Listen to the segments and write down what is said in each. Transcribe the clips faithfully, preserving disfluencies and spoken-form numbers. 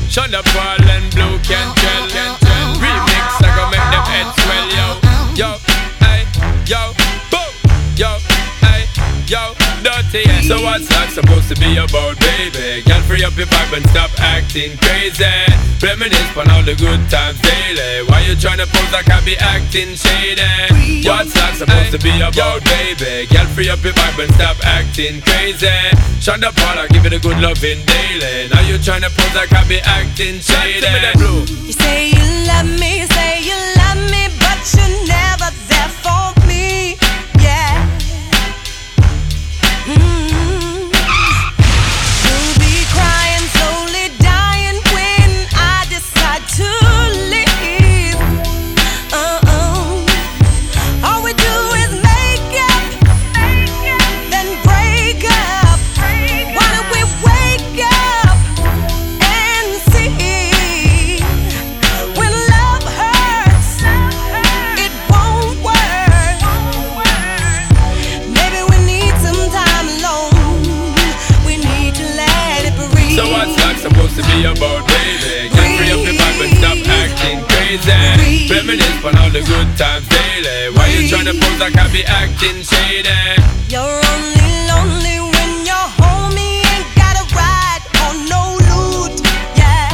Shonda Paul and Blue Cantrell. Remix, I gon' make them heads swell, yo. Yo, hey, yo, boom, yo, hey, yo, dirty, yeah. So what's life supposed to be about, baby? Girl, free up your vibe and stop acting crazy. Reminisce on all the good times daily. Why you tryna pose like I be acting shady? What's life supposed to be about, baby? Girl, free up your vibe and stop acting crazy. Shonda Paul, I give it a good loving daily. Now you tryna pose like I be acting shady. You say you love me, you say you love me, but you're never there for me. Yeah. Mm-hmm. You'll be crying, slowly dying when I decide to leave. Uh-uh. All we do is make up, then break up. Why don't we wake up and see? When love hurts, it won't work. Maybe we need some time alone. We need to let it breathe. So what's life supposed to be about, baby? Get free up your vibe and stop acting crazy. Reminisce on all the good times daily. Why you tryna pose like I be acting shady? You're only lonely when your homie ain't got a ride or no loot. Yeah.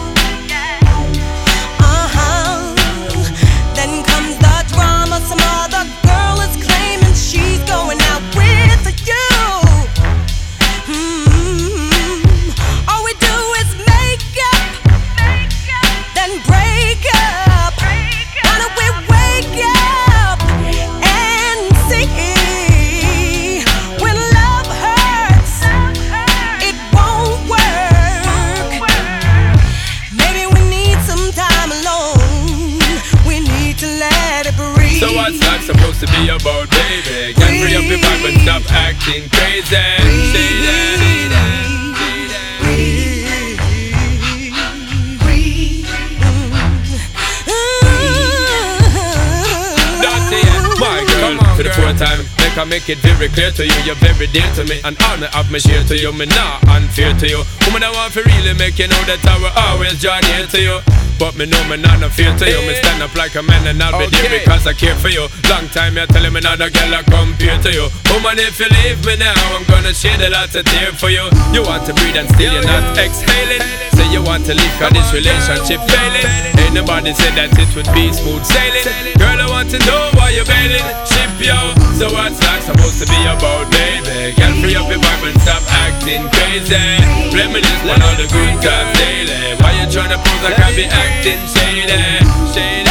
Uh-huh. Then comes the drama. Some other girl is claiming she's going out with you. Hmm. All we do is make up, then break up. Why don't we wake up and see? When love hurts, it won't work. Maybe we need some time alone. We need to let it breathe. So what's life supposed to be about, baby? Get free up your vibe and stop acting crazy. Shady. My girl, for the fourth time, make I make it very clear to you, you're very dear to me, and all me have me share to you, me not unfair to you. Woman, I want to really make you know that I will always join here to you. But me know me not no fear to you. Me stand up like a man and I'll be okay there because I care for you. Long time you're telling me not a girl I compare to you. Woman, if you leave me now, I'm gonna shed a lot of tears for you. You want to breathe and still you're not exhaling. Say you want to leave cause this relationship failing. Ain't nobody said that it would be smooth sailing. Girl, I want to know why you're bailing. Ship yo. So what's life supposed to be about, baby? Girl, free up your vibe and stop acting crazy. Reminisce on all the good times daily. Why you tryna pose like I be acting shady? Shady.